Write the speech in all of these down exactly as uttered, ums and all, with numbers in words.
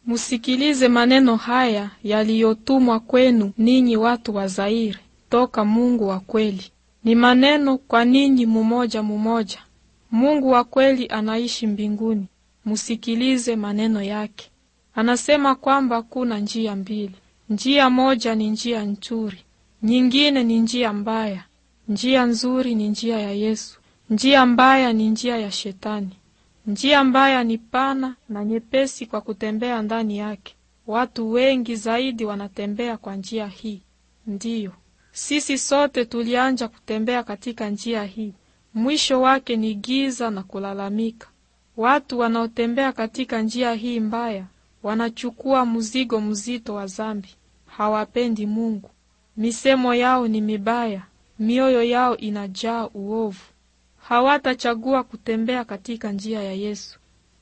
Musikilize maneno haya yaliyotumwa kwenu ninyi watu wa Zaire, toka Mungu wa kweli. Ni maneno kwa ninyi mumoja mumoja. Mungu wa kweli anaishi mbinguni. Musikilize maneno yake. Anasema kwamba kuna njia mbili. Njia moja ni njia nzuri, nyingine ni njia mbaya. Njia nzuri ni njia ya Yesu, njia mbaya ni njia ya Shetani. Njia mbaya ni pana na nyepesi kwa kutembea ndani yake. Watu wengi zaidi wanatembea kwa njia hii. Ndiyo, sisi sote tulianja kutembea katika njia hii. Mwisho wake ni giza na kulalamika. Watu wanaotembea katika njia hii mbaya wanachukua mzigo mzito wa zambi. Hawapendi Mungu. Misemo yao ni mibaya, mioyo yao inajaa uovu. Hawatachagua kutembea katika njia ya Yesu.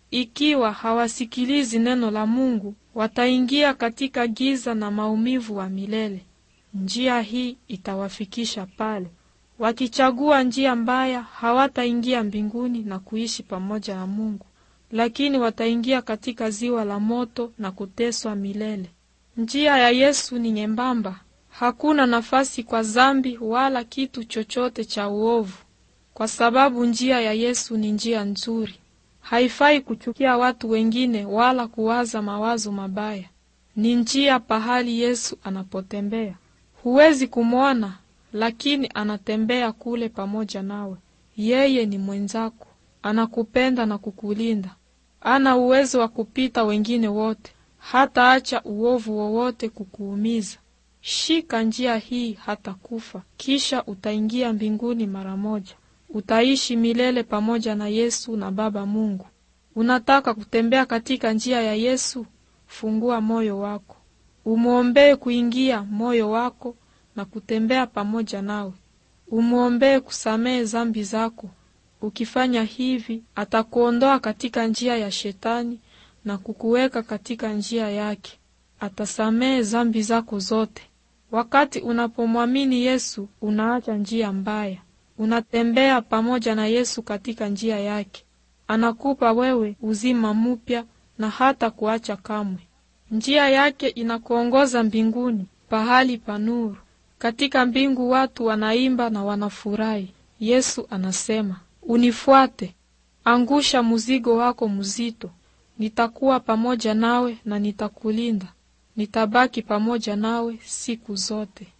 Ikiwa hawasikilizi neno la Mungu, wataingia katika giza na maumivu wa milele. Njia hii itawafikisha pale. Wakichagua njia mbaya, hawataingia mbinguni na kuishi pamoja na Mungu, lakini wataingia katika ziwa la moto na kuteswa milele. Njia ya Yesu ni nyembamba. Hakuna nafasi kwa zambi wala kitu chochote cha uovu, kwa sababu njia ya Yesu ni njia nzuri. Haifai kuchukia watu wengine wala kuwaza mawazo mabaya. Ni njia pahali Yesu anapotembea. Huwezi kumwona, lakini anatembea kule pamoja nawe. Yeye ni mwenzako, anakupenda na kukulinda. Ana uwezo wa kupita wengine wote, hata acha uovu wowote kukuumiza. Shika njia hii hata kufa, kisha utaingia mbinguni mara moja. Utaishi milele pamoja na Yesu na Baba Mungu. Unataka kutembea katika njia ya Yesu? Fungua moyo wako, umuombee kuingia moyo wako na kutembea pamoja nawe. Umuombee kusamehe zambi zako. Ukifanya hivi, atakuondoa katika njia ya Shetani na kukuweka katika njia yake. Atasamehe zambi zako zote. Wakati unapomwamini Yesu, unaacha njia mbaya. Unatembea pamoja na Yesu katika njia yake. Anakupa wewe uzima mpya na hata kuacha kamwe. Njia yake inakuongoza mbinguni, pahali pa nuru. Katika mbingu watu wanaimba na wanafurahi. Yesu anasema, unifuate, angusha mzigo wako mzito. Nitakuwa pamoja nawe na nitakulinda. Nitabaki pamoja nawe siku zote.